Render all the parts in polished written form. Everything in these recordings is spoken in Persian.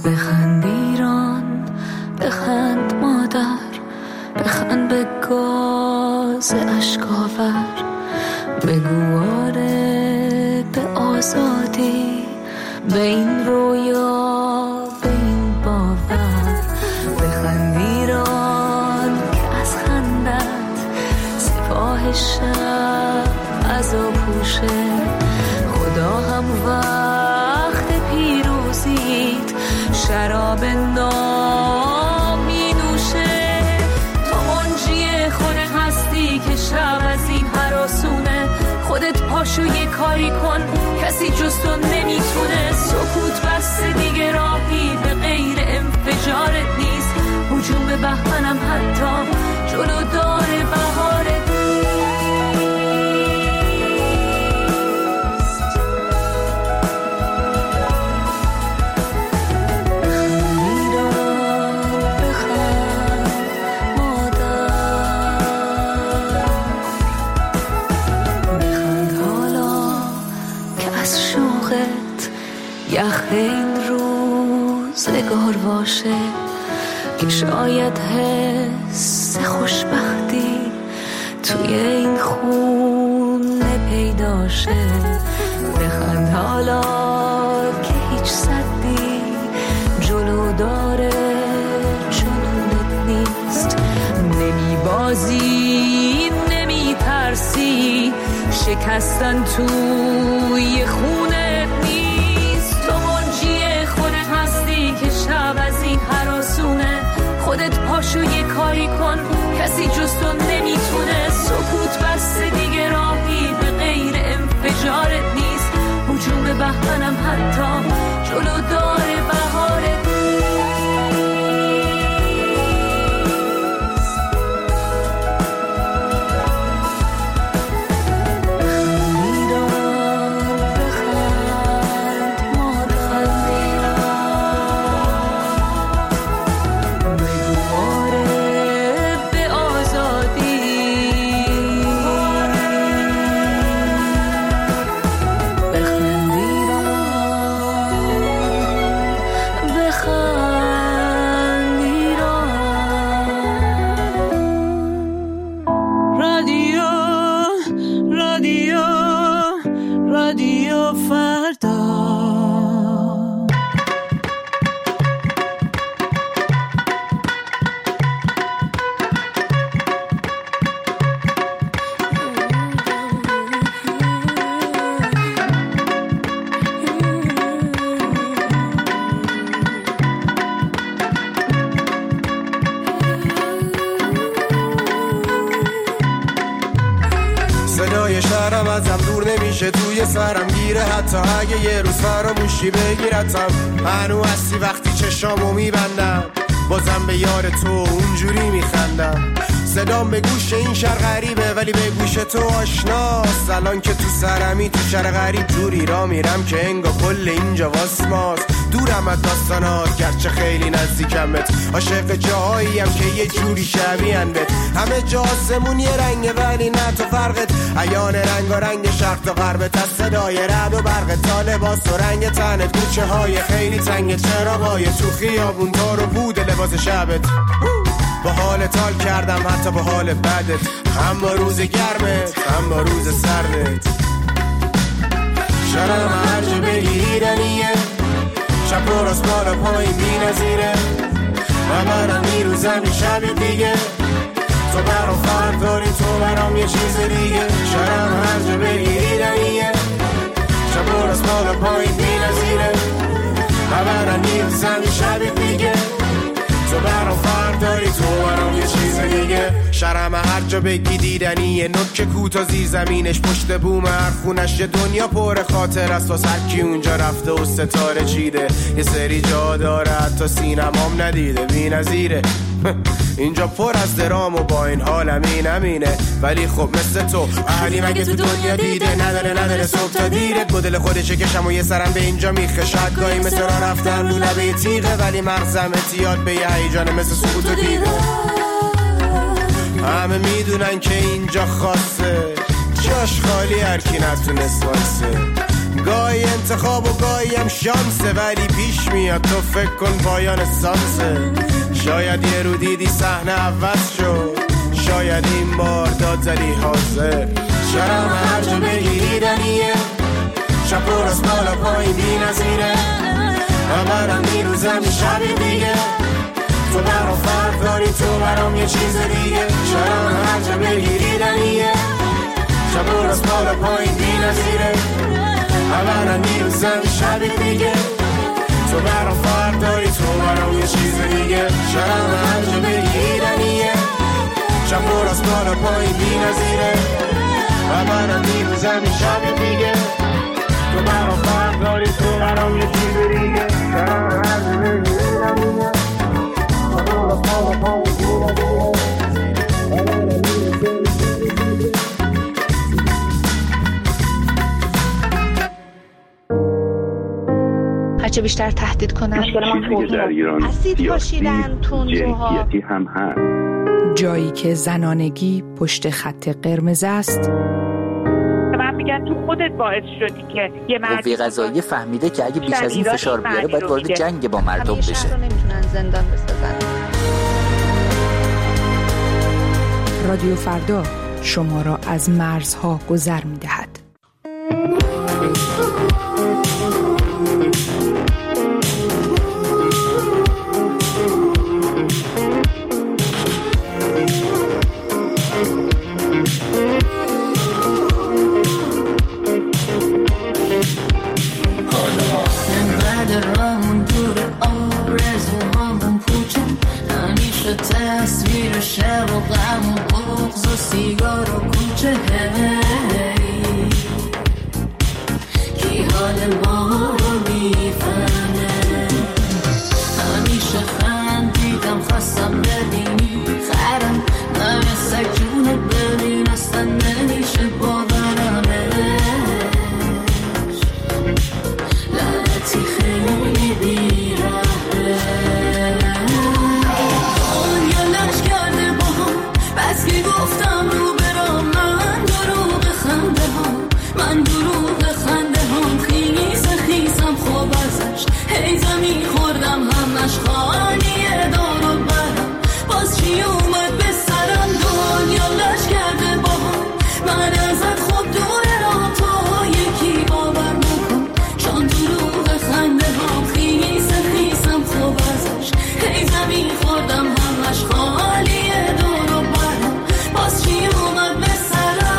بخند ایران، بخند مادر، بخند به گاز اشکاور، بگو آره به آزادی، به این رویا، به این باور. بخند ایران که از خندت سپاه شب عزا پوشه، خدا هم وقت پیروزیت شراب نام می نوشه. تو منجی خود هستی که شب از این هراسونه، خودت پاشو یه کاری کن کسی جز تو نمیتونه. سکوت بسته دیگه راهی به غیر انفجارت نیست، هجوم به بهمنم حتی جلو داره بهارت نیست. یخ این روزگار باشه که شاید حس خوشبختی توی این خونه پیدا شه. بخند حالا که هیچ صدی جلو داره جنونت نیست، نمی بازی نمی ترسی، شکستن توی خونه نیست. تو منجی خودت هستی که شب از این هراسونه، خودت پاشو یه کاری کن کسی جز تو نمیتونه. سکوت بسته دیگه راهی به غیر انفجارت نیست، هجوم به بهمنم حتی جلو داره بهارت نیست. صدای شهرم ازم دور نمیشه، توی سرم گیره حتی اگه یه روز فراموشی بگیرتم. هنو هستی وقتی چشامو میبندم، بازم به یار تو اونجوری میخندم. صدام به گوش این شهر غریبه ولی به گوش تو آشناست. الان که تو سرمی تو شهر غریب جوری را میرم که انگار کل اینجا واسماست. دورم از داستانات گرچه خیلی نزدیکمت، عاشق جاهاییم که یه جوری شبیهن بهت. همه جا آسمون یه رنگه ولی نه تو فرقت، عیان رنگ شرق تا غربت. از صدای رعد و برق تا لباس و رنگ تنت، کوچه های خیلی تنگ، چراغای تو خیابون تا رو بود لباس شبت. با حال تال کردم حتی با حال بدت، هم با روز گرمت هم با روز سردت. شرم هر جا بگیریدنیه، شب و راست بالا پایین بی نظیره. من برم میروزم این شب دیگه، تو برام فرق داری تو برام یه چیز دیگه. شرم هر جا بگیریدنیه، شب و راست بالا پایین بی نظیره. من برم میروزم این شب دیگه، تو برام فرق داری تو برام یه چیز دیگه. شرم هر جا بگی دیدنیه، نوک کوتا زیر زمینش پشت بوم هر خونش. یه دنیا پر خاطر است واسه هر کی اونجا رفته و ستاره چیده. یه سری جا داره حتی سینمام ندیده، بی نظیره. اینجا پر از درام و با این حالم اینمینه، ولی خب مثل تو اهلی مگه تو دنیا دیده. نداره صبح تا دیره، گدل خودشه کشم و یه سرم به اینجا میخه. شاید گاهی مثل را رفتن رو لبه تیغه، ولی مغزم اتیاد به یه هیجانه مثل سکوت و دیده. همه میدونن که اینجا خاصه، جاش خالی هر کی نتونست واسه. گاهی انتخاب و گاهی هم شانسه، ولی پیش میاد تو فکر کن پایان سانسه. شاید یه رو دیدی صحنه عوض شد، شاید این بار داد زدی حاضر. شرم هر جا بگیری دنیه، شب پر از بالا پایین بی نظیره. همرم میروزم شب دیگه، تو برام فرق داری، تو برام یه چیز دیگه. شرم هر جا بگیری دنیه، شب پر از بالا پایین بی نظیره. همرم میروزم شب دیگه، تو برام فرق داری، تو برام یه چیز دیگه. شرم هر جا بگیری دنیه، شب پر از بالا پایین بی نظیره. همرم میروزم شب دیگه، تو برام فرق داری، تو برام یه چیز دیگه. شرم هر جا بگیری دنیه، شب پر از بالا پایین بی نظیره. هرچه بیشتر تهدید کنن چیزی که در ایران سیاسی جنسیتی هم هست. جایی که زنانگی پشت خط قرمز است. من میگن تو خودت باعث شدی که یه قوه قضاییه فهمیده که اگه بیش از این فشار بیاره باید وارد جنگ با مردم بشه. شهر رو نمیتونن زندان بسازن. رادیو فردا شما را از مرزها گذر می‌دهد. تصویر شب و غم و بغض و سیگار و کوچه هی کی حال ما رو میفهمه. همیشه خندیدم خواستم ببینی خرم نمیسه جونه ببین اصلا نمیشه باورمش. لعنتی خیلی بیرحمه. بس که گفتم رو برام من دروغ خنده هم، من دروغ خنده هم. خیز خیزم خوب ازش هی زمین خوردم همش خانیه دار و برم. باز چی اومد به سرم دنیا لش کرده با هم. من ازت خوب دوره را تا یکی باور نکن چون دروغ خنده هم. خیز خیزم خوب ازش هی زمین خوردم همش خالیه دار و برم. باز چی اومد به سرم.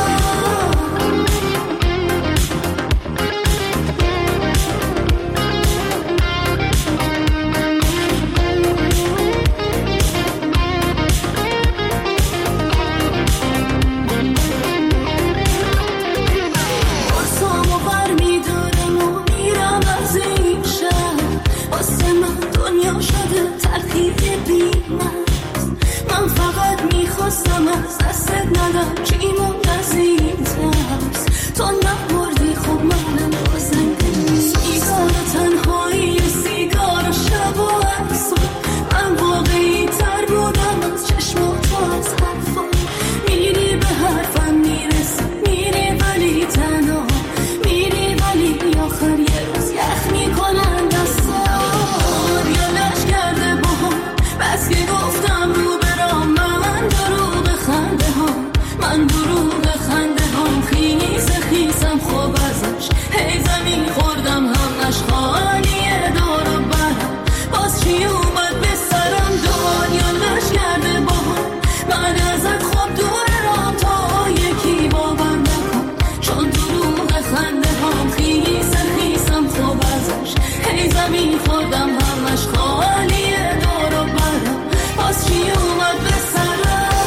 بارسامو بر میدارم و میرم از این شهر. واسه من دنیا شده تلخی بی‌مرز. من فقط میخواستم از دستت ندم چی موند از این ترس. تو نبردی خب منم بازنده. سیگار تنهایی و سیگار شب و عکسا. من واقعی تر بودم از چشمات و از حرفا. میری به حرفم میرسی میری ولی تنها میری ولی آخر یه روز یخ میکنن دستا. یا لش کرده با هم بس که گفتم رو برام من دروغ خنده هم. من دروغ خنده هم. خیز خیزم خوب ازش هی زمین خوردم همش خالیه دار و برم. باز چی اومد به سرم دنیا لش کرده با هم. من ازت خوب دوره رام تا یکی باور نکن چون دروغ خنده هم. خیز خیزم خوب ازش هی زمین خوردم همش خالیه دار و برم. باز چی اومد به سرم.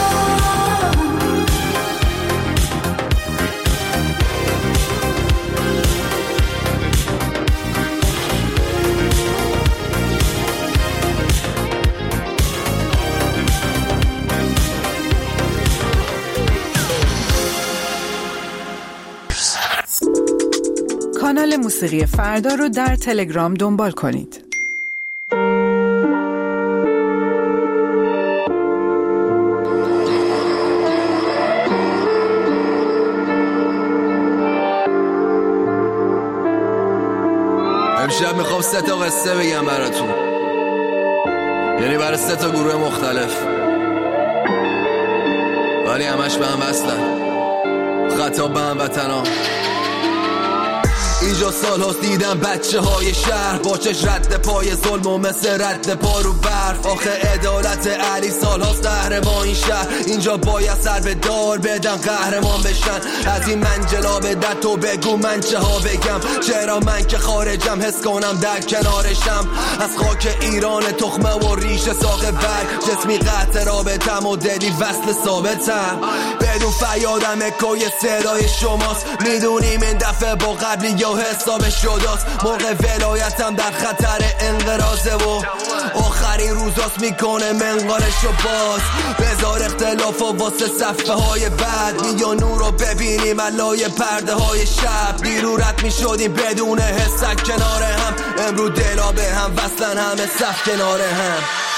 کانال موسیقی فردا رو در تلگرام دنبال کنید. 3 تا قصه بگم براتون، یعنی برای 3 تا گروه مختلف، ولی همش به هم وصلن. خطاب به هموطنا. اینجا سال هاست دیدم بچه های شهر با چش رد پای ظلم و مثل رد پا رو برف. آخه عدالت علی سال هاست قهرمان این شهر. اینجا باید سر به دار بدن قهرمان بشن. از این منجلا بدن تو بگو من چه ها بگم، چرا من که خارجم حس کنم در کنارشم. از خاک ایران تخمه و ریشه ساق برگ، جسمی قطع رابطم و دلی وصل ثابتم. بدون فریادم اکوی صدای شماست، میدونیم این دفعه با قبلی یا حساب شداست. موقع ولایتم در خطر انقراضه و آخرین روزاست میکنه منقارشو باز. بذار اختلاف و واسه صفحه های بعد، یا نور رو ببینیم علای پرده های شب. دیرو رد میشدیم بدون حسک کنار هم، امرو دلا به هم وصلن همه صف کنار هم.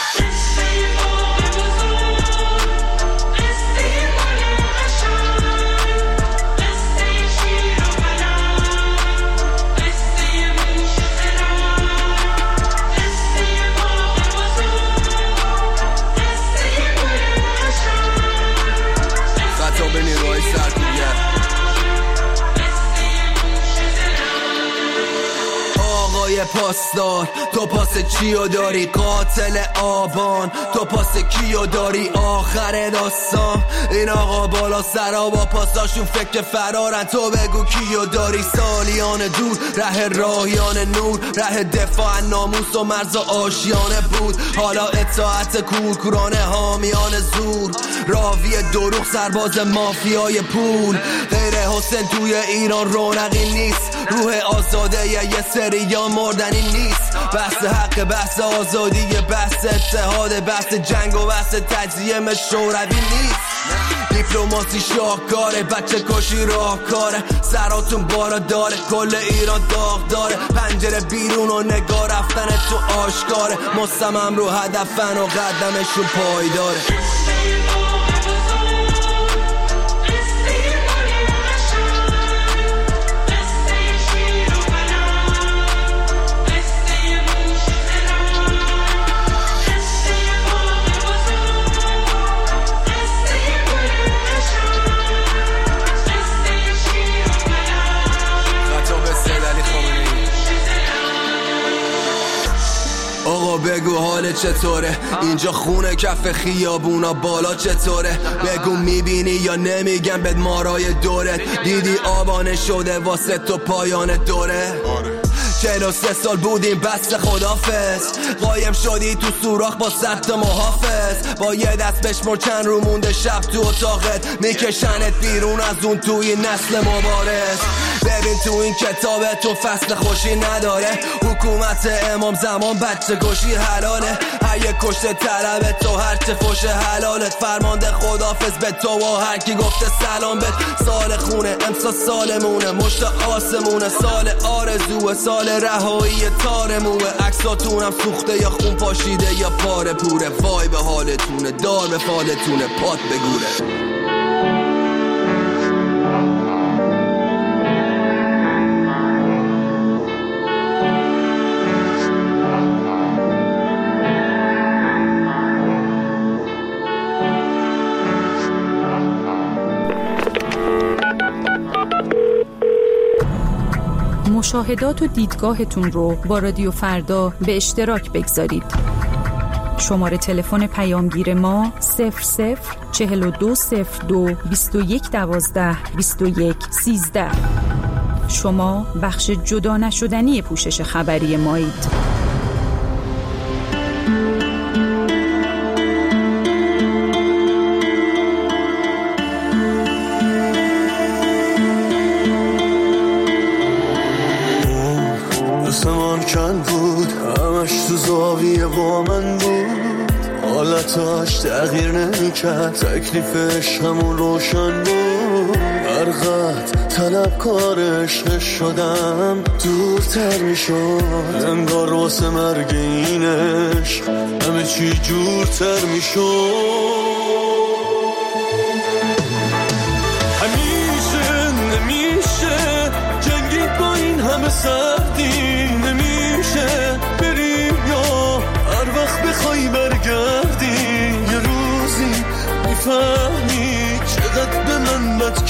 پاسدار تو پاس چیو داری؟ قاتل آبان تو پاس کیو داری؟ آخر داستان این آقا بالا سرا با پاساشون فکر فرارن، تو بگو کیو داری؟ سالیان دور ره راهیان نور، ره دفاع ناموس و مرز آشیانه بود. حالا اطاعت کورکورانه حامیان زور، راوی دروغ سرباز مافیای پول. غیر حسین توی ایران رونقی نیست، روح آزاده یه سریا مردنی نیست. بحث حق، بحث آزادی، بحث اتحاد، بحث جنگ و بحث تجزیه شوروی نیست. دیپلماسی شاهکاره، بچه کشی راهکاره، سراتون بالا داره، کل ایران داغ داره. پنجره بیرون و نگاه رفتن تو آشکاره، مصمم رو هدفن و قدمشون پایداره. آقا بگو حال چطوره؟ اینجا خونه کف خیابونا بالا چطوره؟ بگو میبینی یا نمیگم بد مارای دورت؟ دیدی آبانه شده واسه تو پایان دوره؟ 43 سال بودیم بس خدافظ، قایم شدی تو سوراخ با 100 تا محافظ. با یه دست بشمر چند رو مونده شب تو اتاقت، میکشنت بیرون از اون توی نسل مبارز. ببین تو این کتاب تو فصل خوشی نداره، حکومت امام زمان بچه کشی حلاله. هر یک کشته طلب تو هرچه فوش حلالت، فرمانده خدافظ به تو و هر کی گفته سلام بد. سال خونه امسا سالمونه، مشت آسمونه، سال آرزوه، سال رهایی تارموه. عکساتونم سوخته یا خون پاشیده یا پاره پوره. وای به حالتونه، دار به فالتونه، پات بگوره. مشاهدات و دیدگاهتون رو با رادیو فردا به اشتراک بگذارید. شماره تلفن پیامگیر ما 004202 2112 2113. شما بخش جدا نشدنی پوشش خبری مایید. با من بود، حالتاش تغییر نمی‌کرد، تکلیفش همون روشن بود. هر قد طلبکار عشق شدم دورتر میشد، انگار واسه مرگ این عشق همه چی جورتر میشد. همیشه نمیشه جنگید با این همه سردی، نمیشه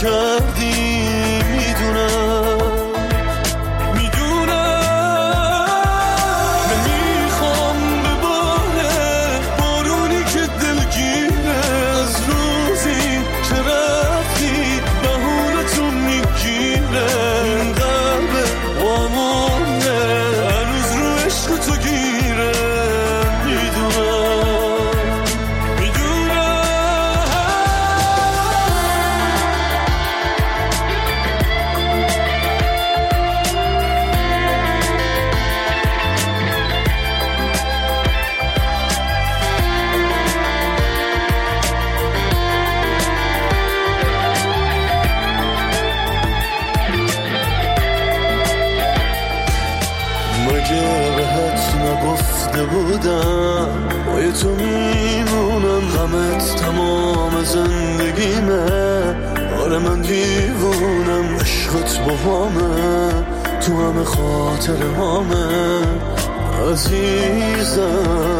کردی میدونم نمیخوام به بارونی که دلگیره از روزی که رفتی بهونتون میگیره این قلب وامونه هنوز رو عشق تو گیره نگفته بودم با تو میمونم غمت تمام زندگیمه آره من دیوونم عشقت با همه تو همه خاطر همه عزیزم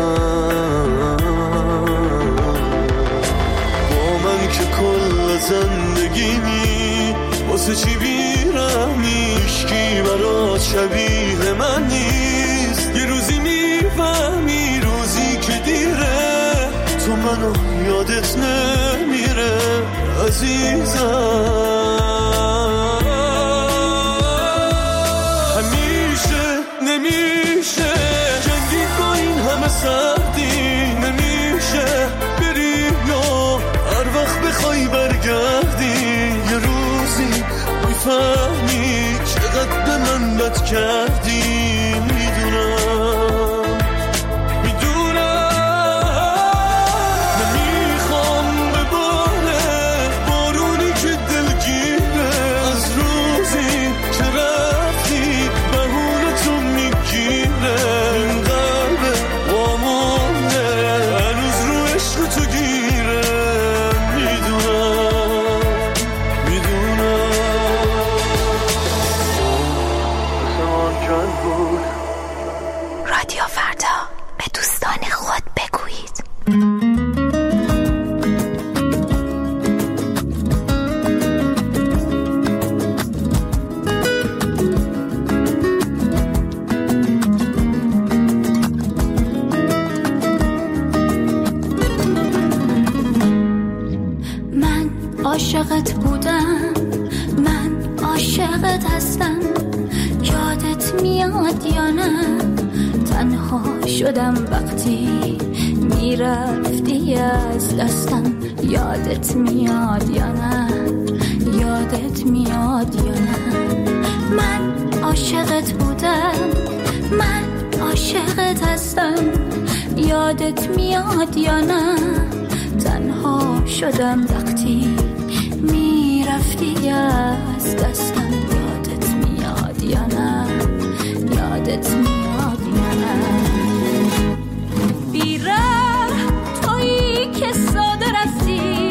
با من که کل زندگیمی واسه چی بیرمی عشقی برات شبیه من نیست یه روزی میفهمی روزی که دیره تو منو یادت نمیره عزیزم همیشه نمیشه جنگی با این همه سردی نمیشه بری یا هر وقت بخوای برگردی یه روزی میفهمی چقدر به من بد کردی نمیخوام به بارونی که دلگیره از روزی که رفتی بهونتو میگیره این قلب وامونه هنوز رو عشق تو گیره رادیو فردا به دوستان خود بگویید. من عاشقت بودم من عاشقت هستم یادت میاد یا نه تنها شدم وقتی میرفتی از دستم یادت میاد یا نه یادت میاد یا نه من عاشقت بودم من عاشقت هستم یادت میاد یا نه تنها شدم وقتی میرفتی از دستم یادت میاد یا نه یادت میاد یا نه بیره تویی که ساده رفتی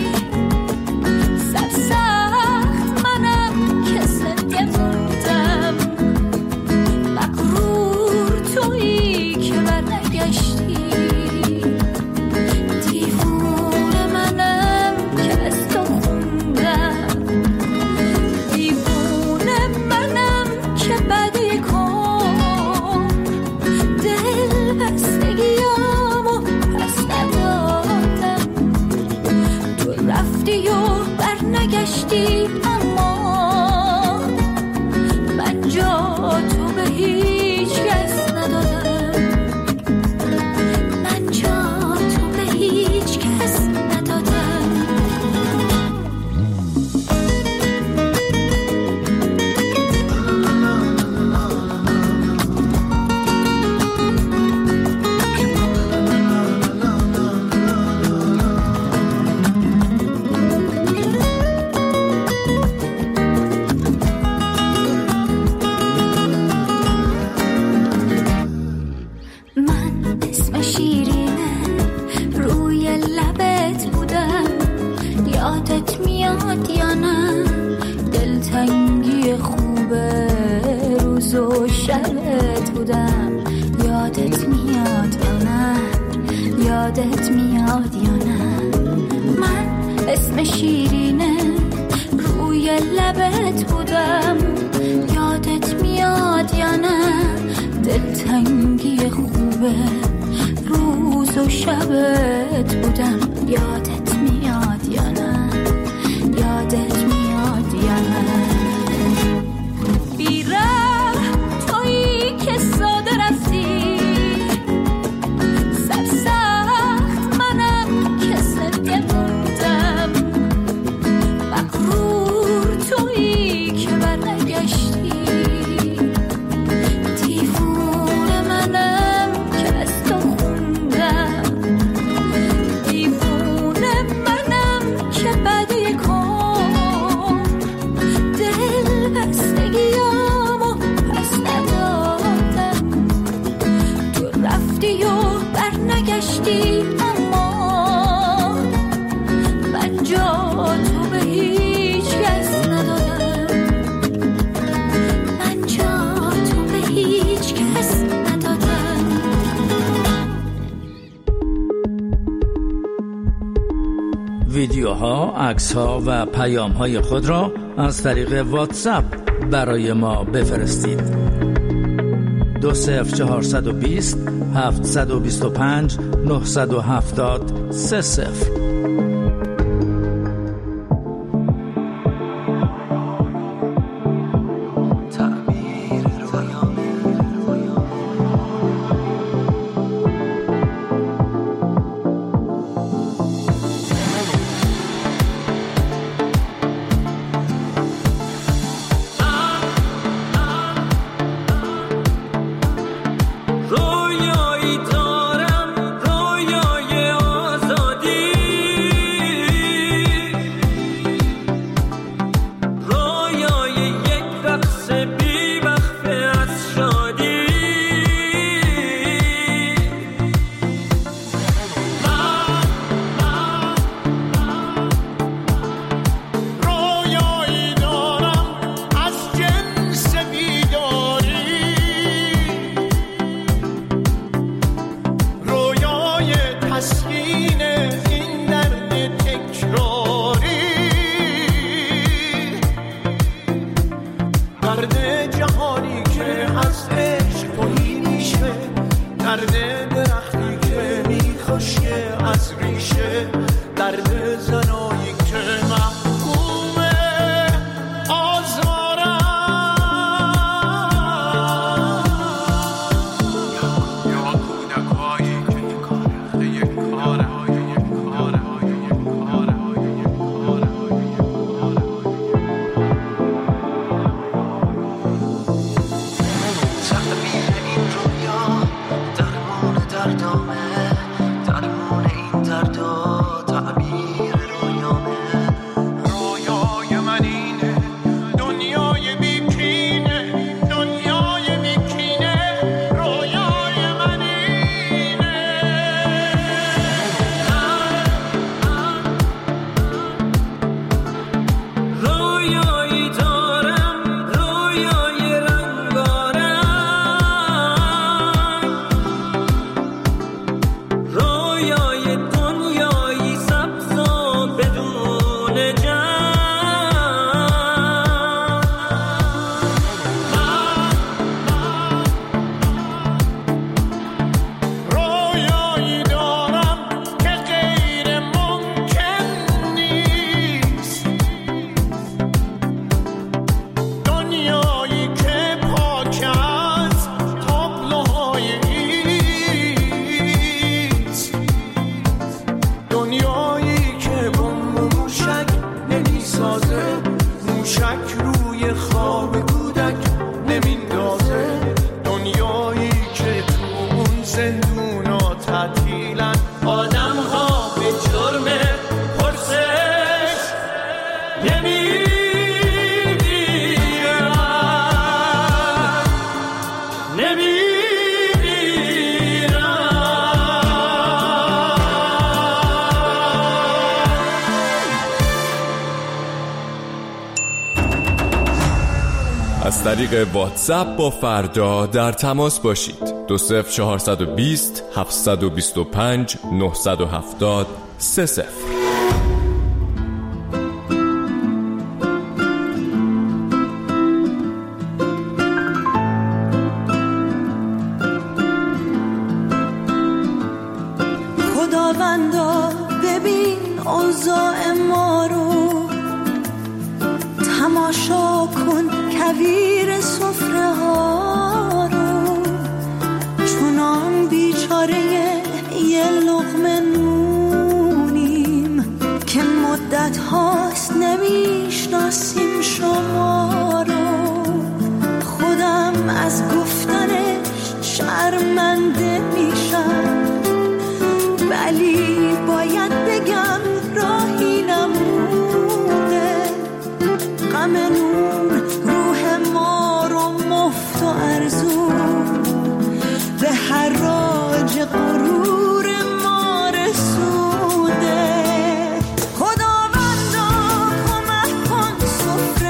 سرسخت منم که زنده موندم مغرور تویی که برنگشتی دیوونه منم که از تو خوندم دیوونه منم که بدی کن دل بستگیامو پس ندادم تو رفتی و برنگشتی اما من جا تو به هیچ کس ندادم من جا تو به هیچ کس ندادم من اسم شیرینه روی لبت بودم یادت میاد یا نه دلتنگی خوبه روز و شبت بودم یادت میاد یا نه یادت میاد یا نه من اسم شیرینه بودم، یادت میاد یا نه؟ دلتنگی خوبه روز و شبت بودم، یادت میاد یا نه؟ یادت میاد یا نه؟ بیره تویی که ساده رفتی، سرسخت منم که سده موندم، مغرور تویی که برنگشتی، دیوونه منم که از تو خوندم، دیوونه منم که بده کن دل بستگیامو پس ندادم، تو رفتی و برنگشتی، اما من جا تو به هیچ کس ندادم، من جا تو به هیچ کس ندادم. ویدیوها، عکس‌ها و پیام‌های خود را از طریق واتساپ برای ما بفرستید. 20420 725 970 30. از طریق واتساپ با فردا در تماس باشید. 20420 725 970 30. خداوندا ببین اوضاع ما رو، تماشا کن کویر سفره ها رو، چونان بیچاره یه لقمه نونیم که مدت هاست نمیشناسیم شما رو. خودم از گفتنش شرمنده میشم، ولی باید بگم راهی نمونه. غم نون روح ما رو مفت و ارزون به حراج غرور ما رسونده. خداوندا کمک کن سفره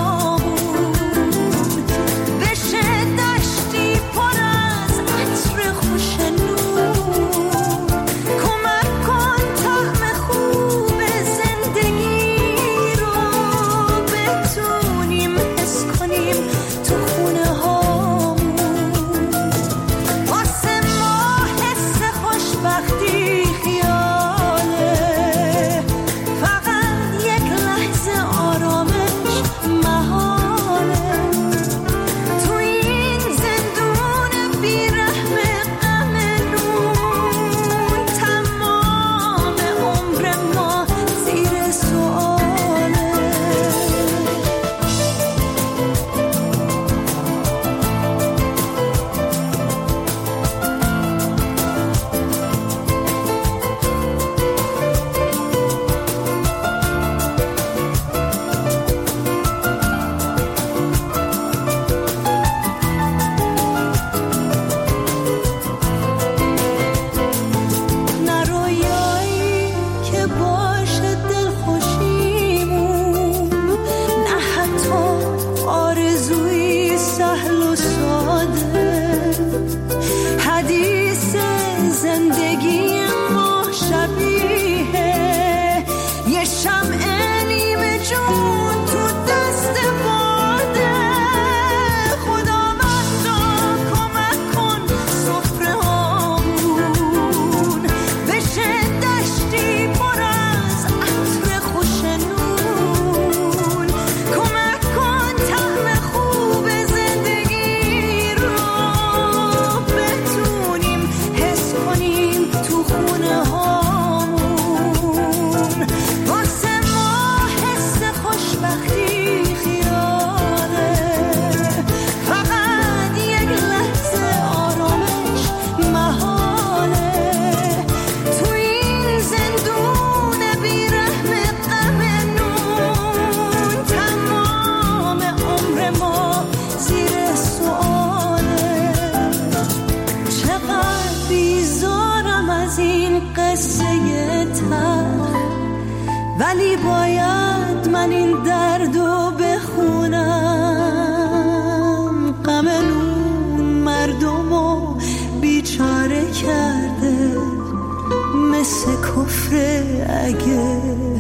هامون بشه دشتی پر از عطر خوش نون. کمک کن طعم خوب زندگی رو بتونیم حس کنیم تو خونه هامون. واسه ما حس خوشبختی خیاله، فقط یک لحظه آرامش محاله. تو این زندون بیرحم غم نون، تمام عمر ما زیر سؤاله. نه رویایی که باشه دلخوشیمون، نه حتی آرزوی سهل و ساده. حدیث زندگی ما شبیه یه شمع نیمه جون تو دست باده. خداوندا کمک کن سفره هامون بشه دشتی پر از عطر خوش نون. کمک کن طعم خوب زندگی رو بتونیم حس کنیم تو خونه هامون. واسه ما حس خوشبختی خیاله، فقط یک لحظه آرامش محاله. تو این زندون بیرحم غم نون، تمام عمر ما زیر سؤاله. چقدر بیزارم از این قصه تلخ، ولی باید من این دردو بخونم. غم نون مردمو بیچاره کرده، مثل کفر اگه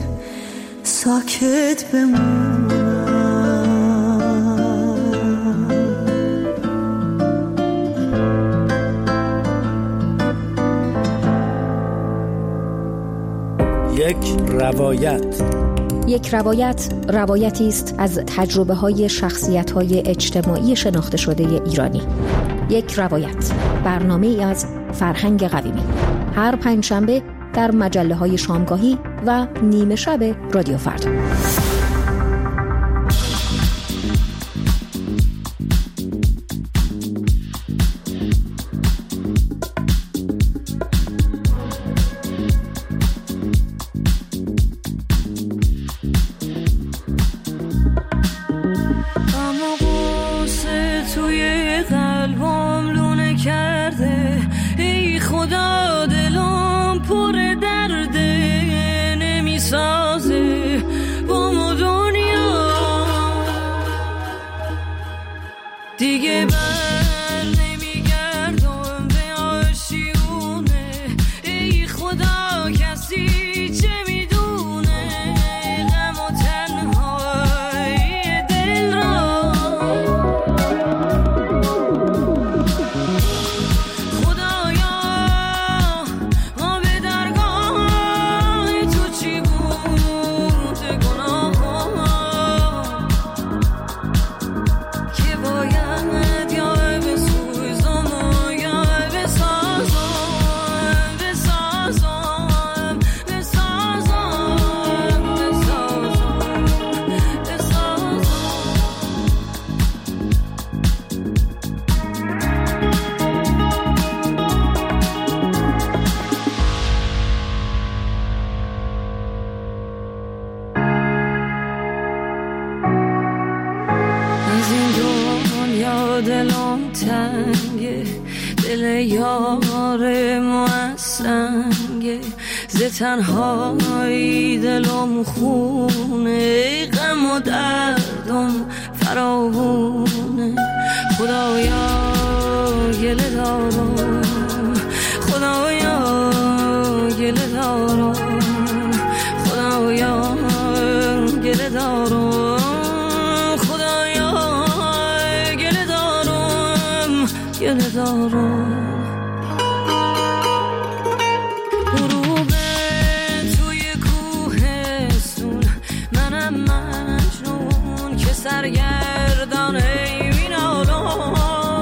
ساکت بمونم. یک روایت روایتی است از تجربه‌های شخصیت‌های اجتماعی شناخته شده ایرانی. یک روایت، برنامه‌ای از فرهنگ قویمی، هر پنجشنبه در مجله‌های شامگاهی و نیمه شب رادیو فردا. دیگه بر نمیگردم به آشیونه. ای خدا کسی چه میدونه غم و تنهایی دل را. خدایا ما به درگاه یار موسنگه ز تنهایی دلم خونه غم و دردم فراوونه خدایا گله دارم خدایا گله دارم خدایا گله دارم خدایا گله دارم گله دارم غروب توی کوهستون منم مجنون که سرگردان این عالم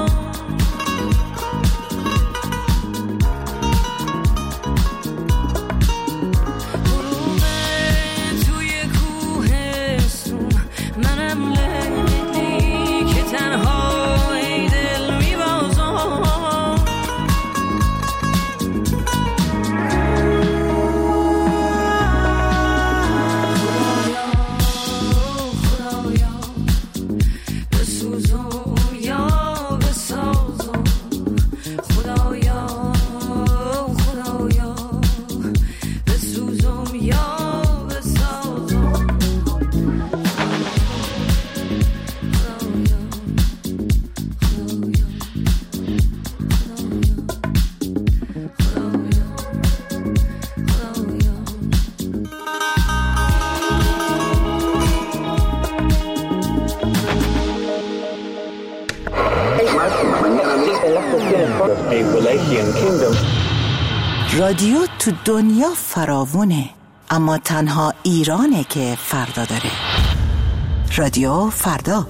رادیو تو دنیا فراوونه، اما تنها ایرانه که فردا داره. رادیو فردا.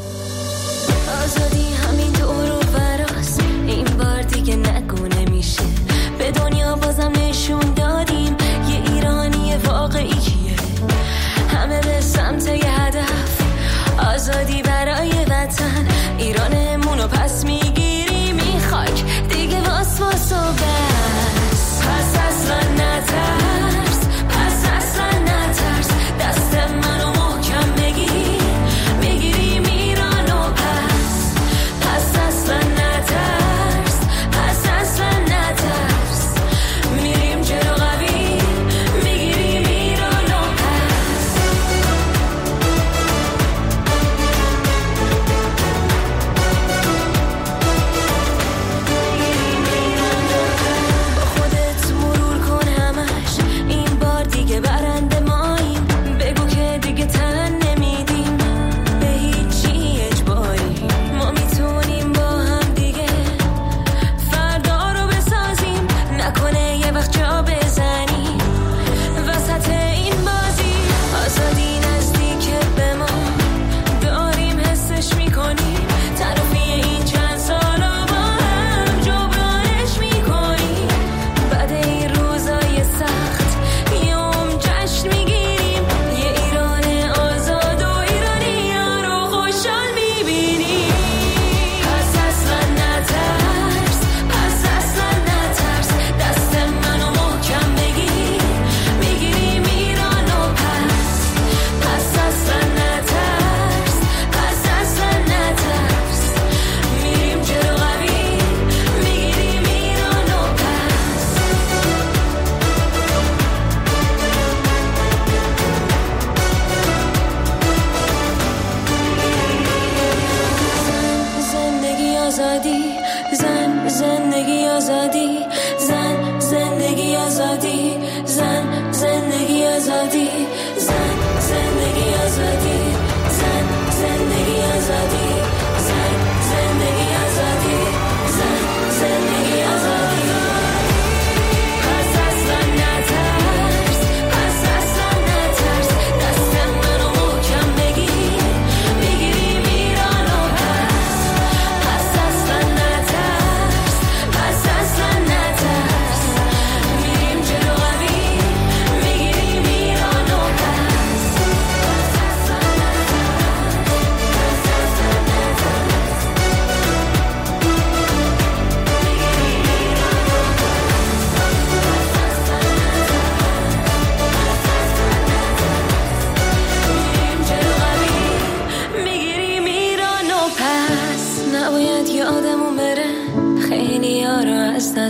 آزادی همین دور و براست، این بار دیگه نگونه میشه. به دنیا بازم نشون دادیم یه ایرانی واقعیه. همه به سمت یه هدف، آزادی برای وطن. ایرانمونو پس میگیریم این خاک دیگه واس واس و بس. پس اصلا نترس، پس اصلا نترس، دست منو محکم بگیر، میگیریم ایرانو پس. پس اصلا نترس، پس اصلا نترس،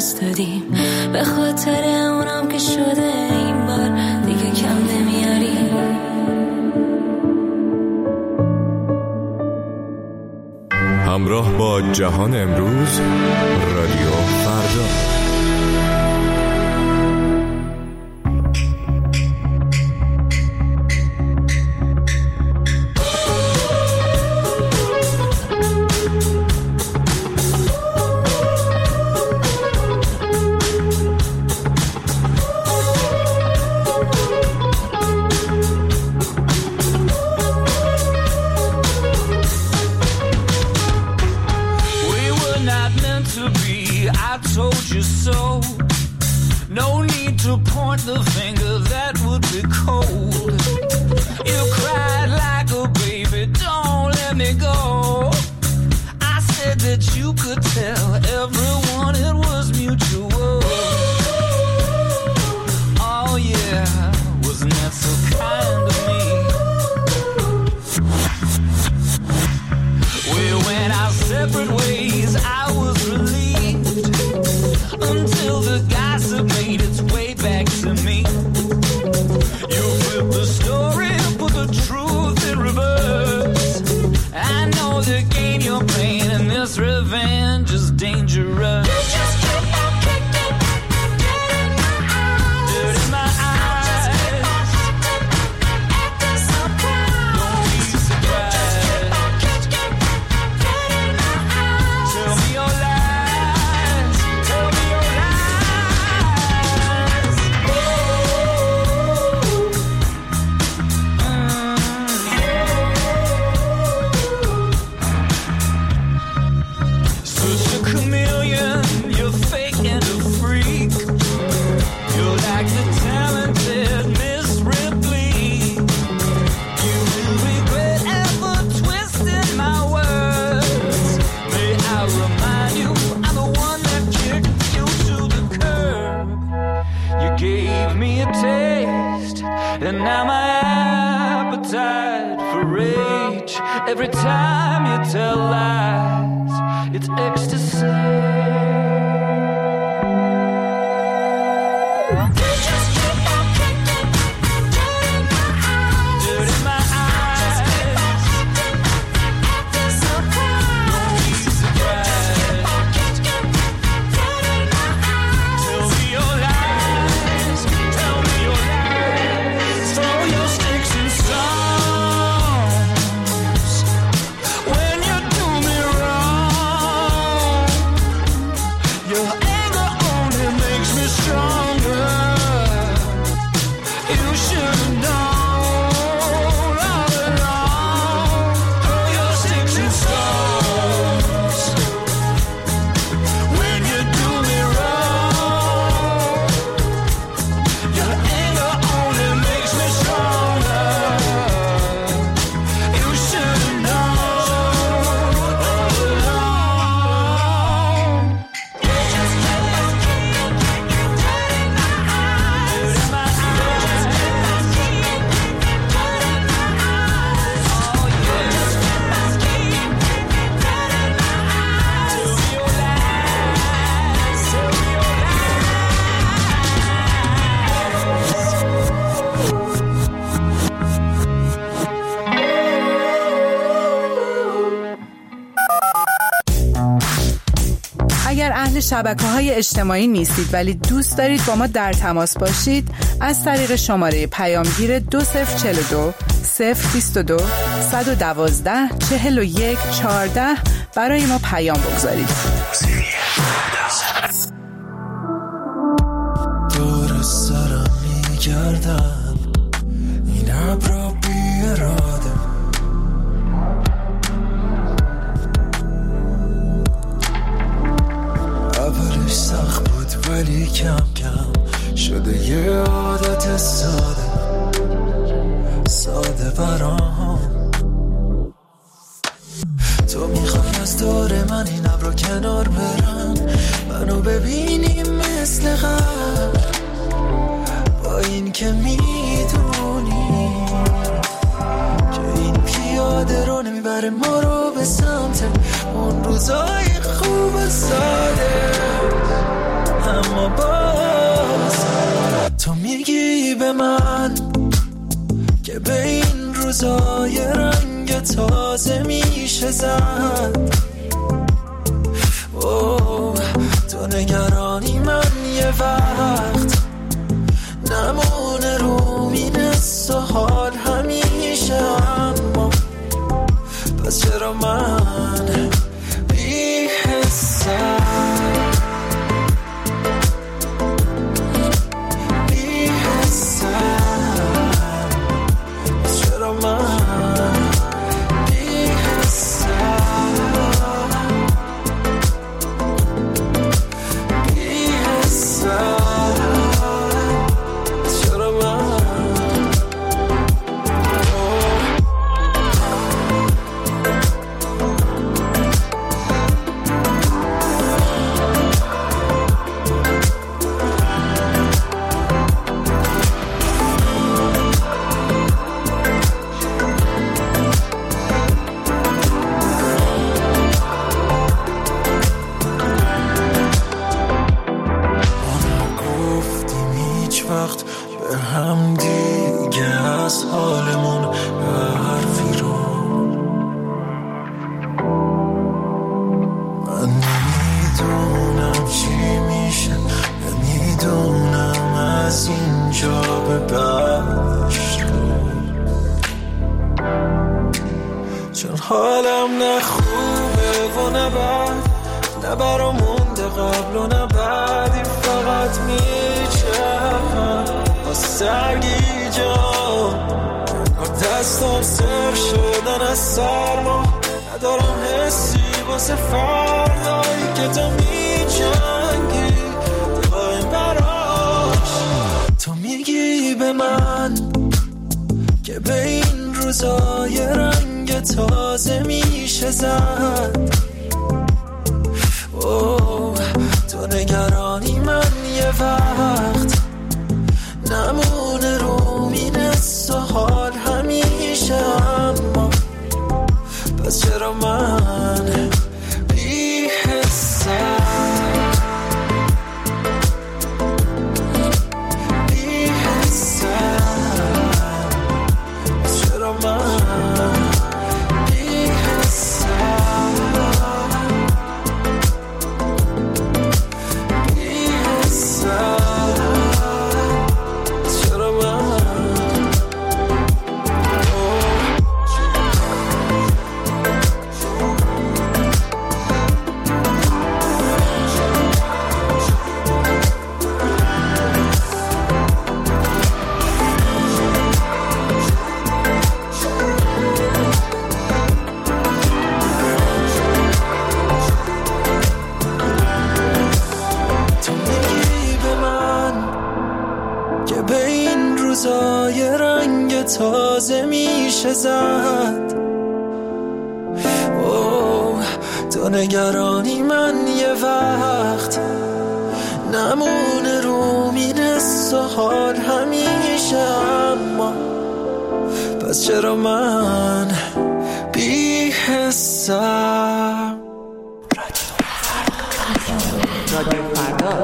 دست دادیم، به خاطر اونم که شده این بار دیگه کم نمیاری. همراه با جهان امروز، رادیو فردا. Every time you tell lies, it's ecstasy. شبکه‌های اجتماعی نیستید ولی دوست دارید با ما در تماس باشید، از طریق شماره پیامگیر 2042 022 112 41 14 برای ما پیام بگذارید. دور سرم میگردم این ابرا بی اراده، اولش سخت بود ولی کم کم شده یه عادت ساده ساده برام. تو میخوای از دور من این ابرا کنار برن، منو ببینی مثل قبل، با این که میدونی که این پیاده رو نمیبره ما رو به سمت اون روزای خوب ساده. روزای رنگ تازه میشه زد. تو نگرانی من یه وقت نمونه رو مینست و حال همیشه، اما پس چرا من بی حسم بی حسم، پس چرا من بی حسم بی حسم. حالم نه خوبه و نه بد، نه برام مونده قبل و نه بعدی، فقط میچرخم با سرگی جان، با دستم سر شدن از سرما، ندارم حسی واسه فردایی که تو میجنگی دقایم براش. تو میگی به من که به این روزای رنگ تازه میشه زد. تو نگرانی من یه وقت نمونه رو مینست و حال همیشه، اما پس چرا من بی حسم بی حسم، پس چرا من بی حسم بی حسم، چرا من تازه میشه زد. تو نگرانی من یه وقت نمونه رو مینست و حال همیشه، اما پس چرا من بی حسم. رادیو فردا.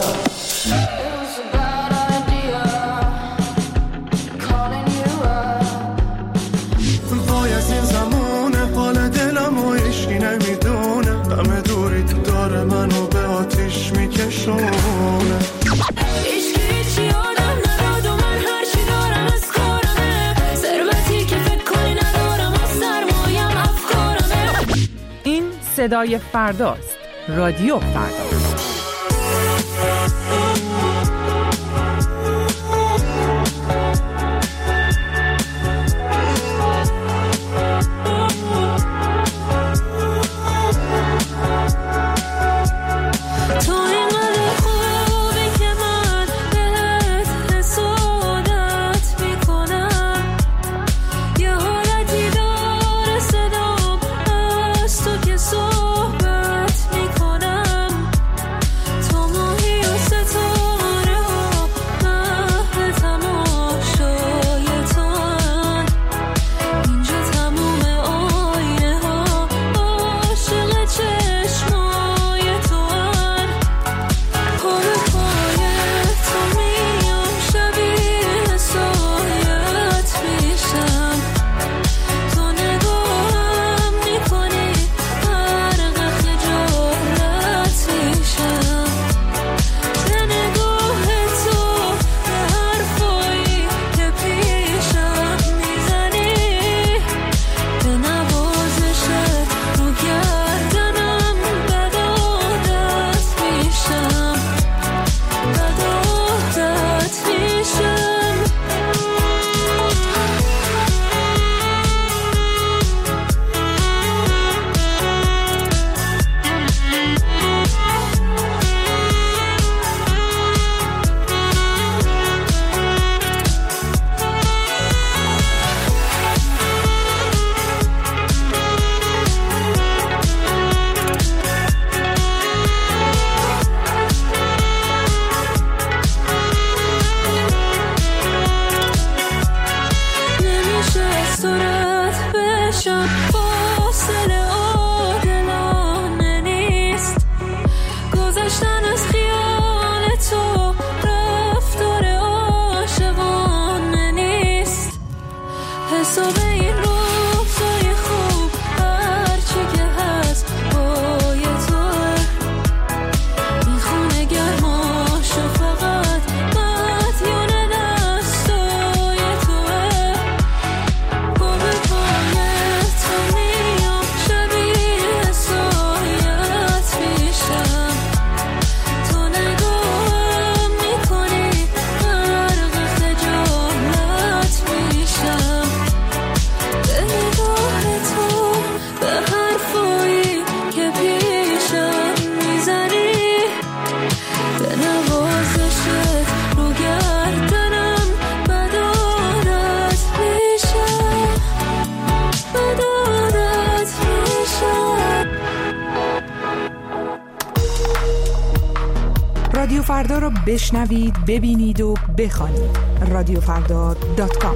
منو به آتیش میکشونه، هیچی یادم نداد و من هرچی دارم از کارمه، ثروتی که فکر کنی ندارم و سرمایم افکارمه. این صدای فرداست. رادیو فردا. فردا را بشنوید، ببینید و بخوانید. رادیوفردا.com.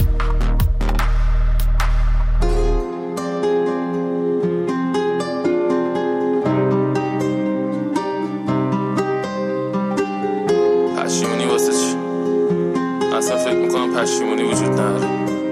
پشیمونی واسه چی؟ اصلا فکر میکنم پشیمونی وجود نداره.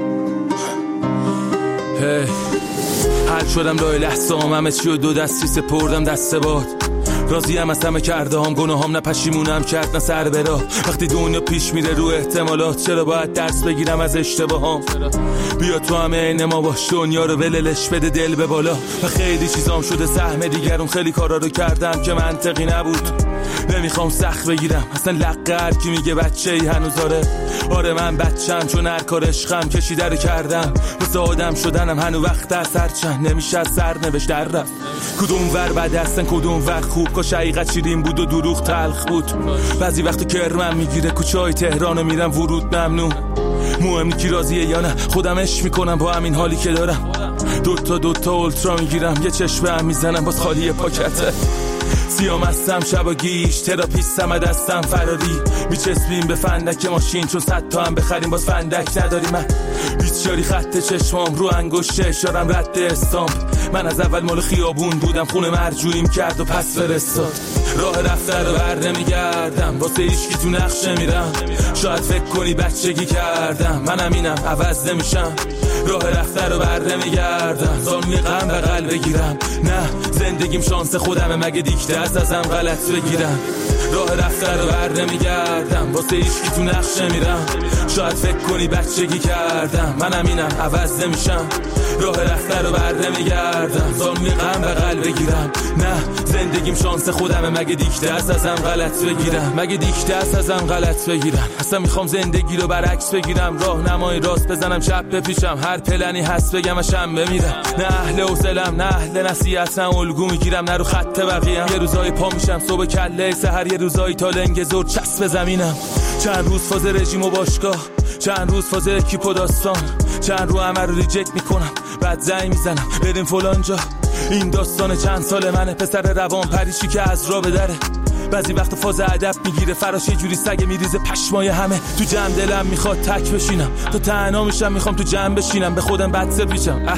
حل شدم لای لحظام، همه چی و دو دستی سپردم دست باد. راضیم از همه کرده هم، گناهام نه پشیمونم کرد نه سر برا. وقتی دنیا پیش میره رو احتمالات، چرا باید درس بگیرم از اشتباهام؟ بیا تو همه عین ما باش، دنیا رو وللش بده دل به بالا. و خیلی چیزام شده سهم دیگرون، خیلی کارا رو کردم که منطقی نبود. نمیخوام سخت بگیرم اصلا لقه هر کی میگه بچه ای هنوز آره من بچم، چون هر کار عشقم کشیده رو کردم. واسه آدم شدنم هنو وقت از هر چند نمیشه از سر نوشت در رفت. کدوم ور بد هستن کدوم ور خوب، کاش حقیقت شیرین بود و دروغ تلخ بود. بعضی وقت کرمم میگیره کوچه های تهرانو میرم ورود ممنوع. مهم کی راضیه یا نه، خودم عشق میکنم با همین حالی که دارم. دوتا اولترا میگیرم، یه چشمه هم میزنم باز خالی پاکته. سیام هستم شب و گیش، تراپیستم از دستم فراری. میچسبیم به فندک ماشین، چون 100 تا هم بخریم باز فندک نداری. من بیچاری خط چشمام رو انگشت اشارم رد استامپ. من از اول مال خیابون بودم، خونه مرجوعیم کرد و پس فرستاد. راه رفته رو بر نمیگردم، واسه هیچکی تو نقشه میرم. شاید فکر کنی بچگی کردم، منم اینم عوض نمیشم. راه رفته رو بر نمیگردم، زانوی غم بغل بگیرم. نه زندگیم شانس خودمه، مگه دیکته ازم غلط بگیرم. راه رفته رو بر نمیگردم، واسه هیچکی تو نقشه میرم. شاید فکر کنی بچگی کردم، منم اینم عوض نمیشم. راه رفته رو بر نمیگردم، زانوی غم بغل بگیرم. نه زندگیم شانس خودمه، مگه دیکته ازم غلط بگیرم. مگه دیکته ازم غلط بگیرم. اصلا میخوام زندگی رو برعکس بگیرم، راهنمای راست بزنم چپ بپیشم. هر پلنی هست بگم شم بمیرم. نه اهل حوصله‌ام نه اهل نصیحتم، الگو میگیرم نه رو خط بقیه‌ام. یه روزای پا میشم صبح کله سحر، یه روزایی تا لنگ زور چسب زمینم. چند روز فاز رژیم و باشگاه، چند روز فاز اکیپ و داستان، چند رو همه رو ریجکت میکنم بعد زنگ میزنم بریم فلان جا. این داستان چند سال منه، پسر روان پریشی که از راه بدره. بعضی وقت فاز ادب میگیره فراش، یه جوری سگ میریزه پشمای همه. تو جمع دلم میخواد تک بشینم، تا تنها میشم میخوام تو جمع بشینم. به خودم بد پیچم،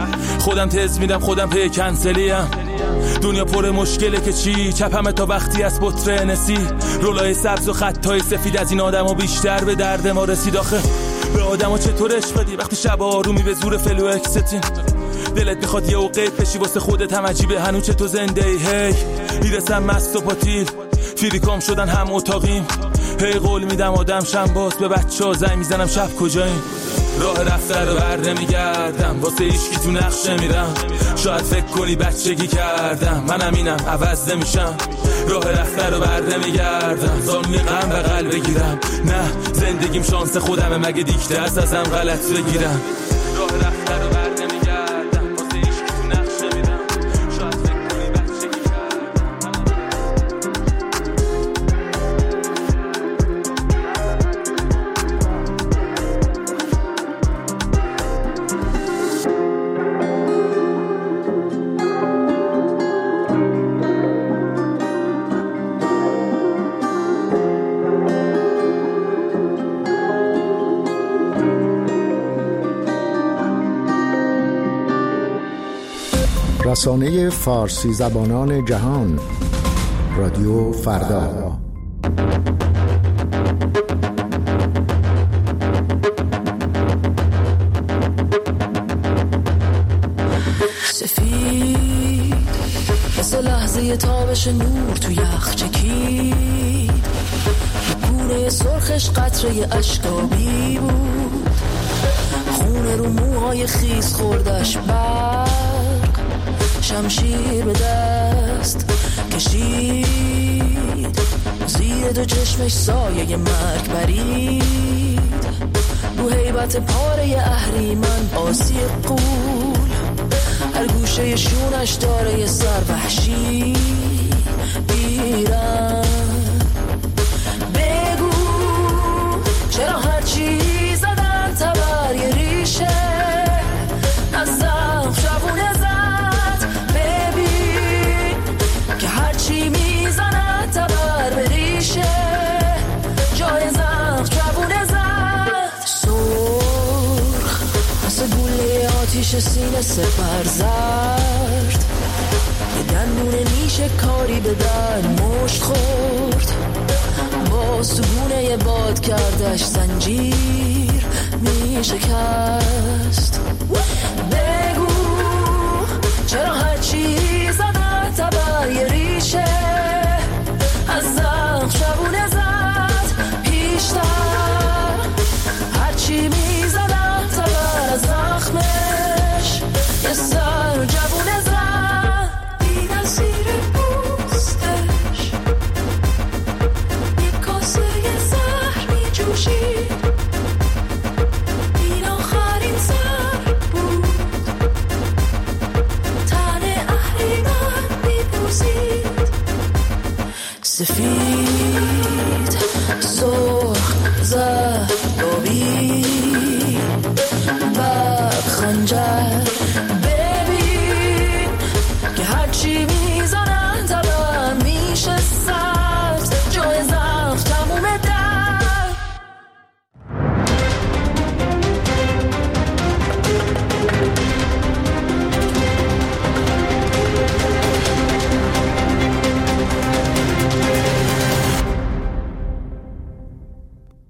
خودم تز میدم خودم پی کنسلیم. دنیا پر مشکله که چی، چپمه تا وقتی از بطره نسی. رولای سبز و خطای سفید از این آدم ها بیشتر به درد ما رسید. آخه به آدم ها چطور عشق بدی وقتی شب آرومی به زور فلو اکستین. دلت میخواد یه اوقیت بشی واسه خودت، هم عجیبه هنو چطور زنده ای. هی میرسم مست و پاتیل، فیریکام شدن هم اتاقیم. هی قول میدم آدم شم باز، به بچه ها زنگ میزنم شب کجاییم. راه رفته رو بر نمیگردم، واسه هیچکی تو نقشه میرم. شاید فکر کنی بچگی کردم، منم اینم عوض نمیشم. راه رفته رو بر نمیگردم، زانوی غم بغل بگیرم. نه زندگیم شانس خودمه، مگه دیکته ازم غلط بگیرم. راه رفته رو بر نمیگردم، واسه هیچکی تو نقشه میرم. شاید فکر کنی بچگی رسانه فارسی زبانان جهان، رادیو فردا. سفید مثل لحظه تابش نور تو یخ چکید، گونه سرخش قطره اشکابی بود. خونه رو موهای خیس خوردش برق، شمشیر به دست کشید. زیر دو چشمش سایه مرگ برید، رو هیبت پاره اهریمن آسی قول. هر گوشه شونش داره یه سر وحشی بیرن. بگو چرا هرچی زدن تبر یه ریشه از زم شبونه زد. ببین که هرچی میزنن تبر به ریشه میشه سینه سپر زرد، یه دندون میشه کاری به در مشت خورد، با سگونه یه باد کردش زنجیر میشه کست.